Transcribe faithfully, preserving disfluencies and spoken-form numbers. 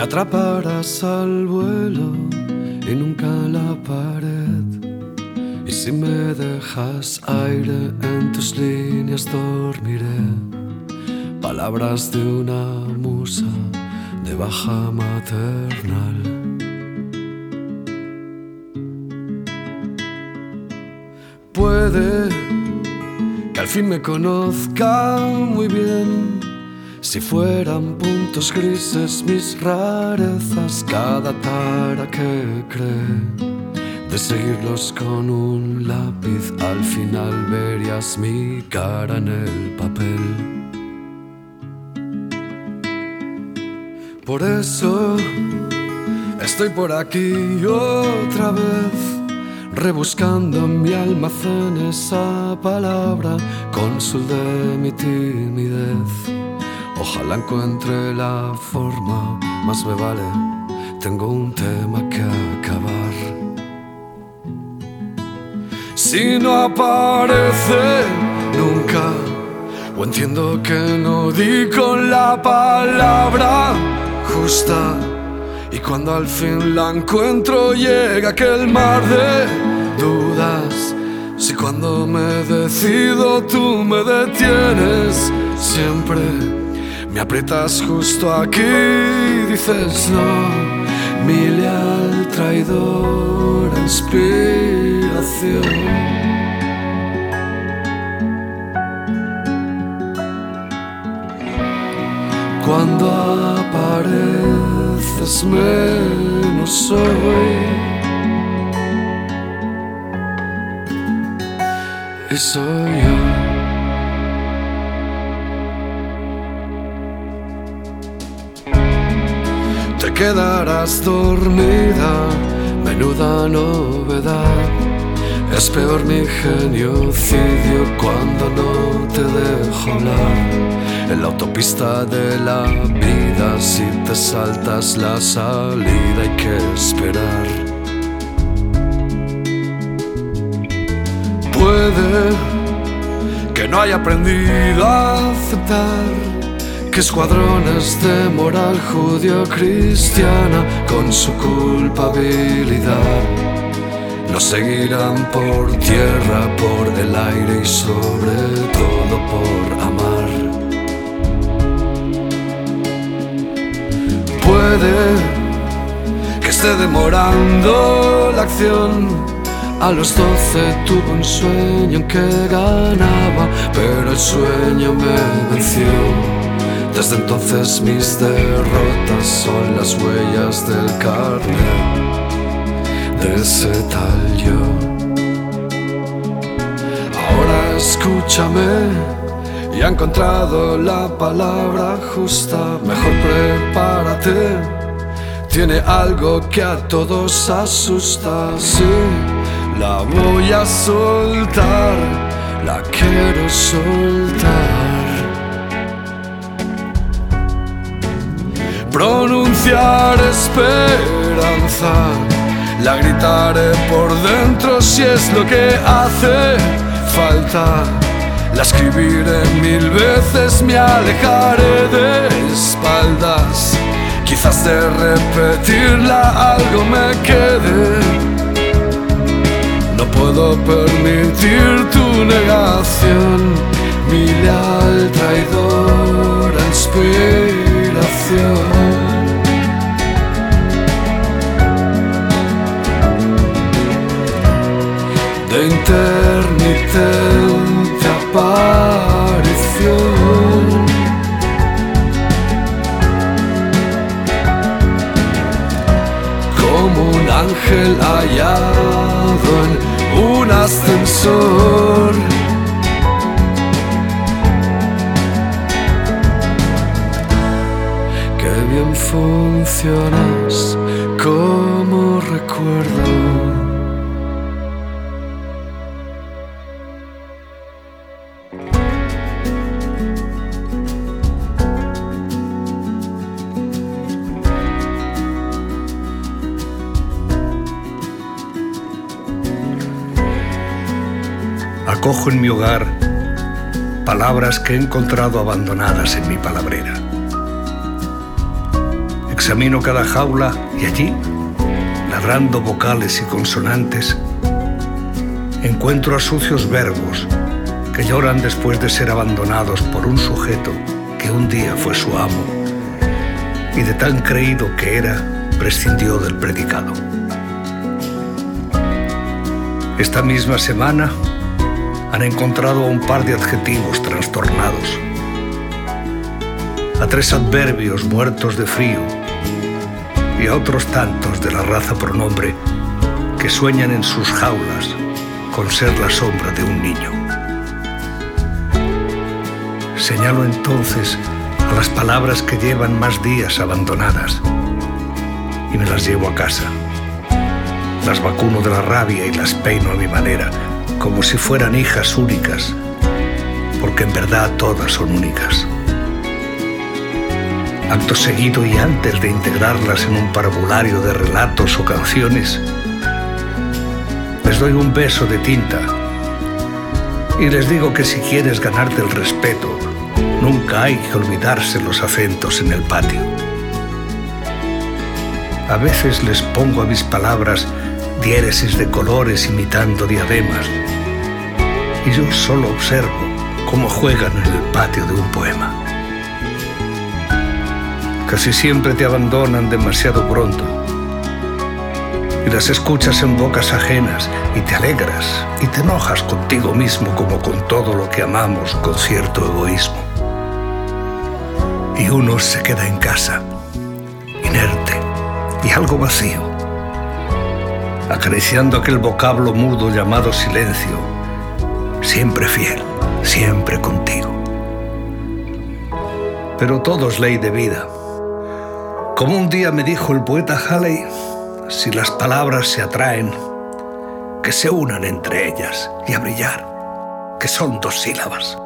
atraparás al vuelo y nunca la pared. Y si me dejas aire en tus líneas dormiré. Palabras de una musa de baja maternal. Puede que al fin me conozca muy bien. Si fueran puntos grises mis rarezas, cada tara que cree de seguirlos con un lápiz, al final verías mi cara en el papel. Por eso estoy por aquí otra vez, rebuscando en mi almacén esa palabra, cónsul de mi timidez. Ojalá encuentre la forma, más me vale, tengo un tema que acabar. Si no aparece nunca, o entiendo que no di con la palabra justa, y cuando al fin la encuentro llega aquel mar de dudas. Si cuando me decido tú me detienes siempre, me aprietas justo aquí y dices no. Mi leal traidora inspiración. Cuando apareces menos soy, y soy yo. Te quedarás dormida, menuda novedad. Es peor mi genocidio cuando no te dejo hablar. En la autopista de la vida, si te saltas la salida hay que esperar. Puede que no haya aprendido a aceptar que escuadrones de moral judío-cristiana con su culpabilidad nos seguirán por tierra, por el aire y sobre todo por amar. Puede que esté demorando la acción. A los doce tuve un sueño en que ganaba, pero el sueño me venció. Desde entonces mis derrotas son las huellas del carnet de ese tal yo. Ahora escúchame, ya he encontrado la palabra justa. Mejor prepárate, tiene algo que a todos asusta. Sí, la voy a soltar, la quiero soltar. Pronunciar esperanza, la gritaré por dentro si es lo que hace falta. La escribiré mil veces, me alejaré de espaldas. Quizás de repetirla algo me quede. No puedo permitir tu negación, mi leal traidora inspiración. De intermitente aparición, como un ángel hallado en un ascensor. Qué bien funcionas como recuerdo. Acojo en mi hogar palabras que he encontrado abandonadas en mi palabrera. Examino cada jaula y allí, ladrando vocales y consonantes, encuentro a sucios verbos que lloran después de ser abandonados por un sujeto que un día fue su amo y de tan creído que era, prescindió del predicado. Esta misma semana han encontrado a un par de adjetivos trastornados, a tres adverbios muertos de frío y a otros tantos de la raza pronombre que sueñan en sus jaulas con ser la sombra de un niño. Señalo entonces a las palabras que llevan más días abandonadas y me las llevo a casa. Las vacuno de la rabia y las peino a mi manera, como si fueran hijas únicas, porque en verdad todas son únicas. Acto seguido y antes de integrarlas en un parvulario de relatos o canciones, les doy un beso de tinta y les digo que si quieres ganarte el respeto, nunca hay que olvidarse los acentos en el patio. A veces les pongo a mis palabras diéresis de colores imitando diademas y yo solo observo cómo juegan en el patio de un poema. Casi siempre te abandonan demasiado pronto y las escuchas en bocas ajenas y te alegras y te enojas contigo mismo como con todo lo que amamos con cierto egoísmo. Y uno se queda en casa, inerte y algo vacío, acariciando aquel vocablo mudo llamado silencio, siempre fiel, siempre contigo. Pero todo es ley de vida. Como un día me dijo el poeta Halley, si las palabras se atraen, que se unan entre ellas y a brillar, que son dos sílabas.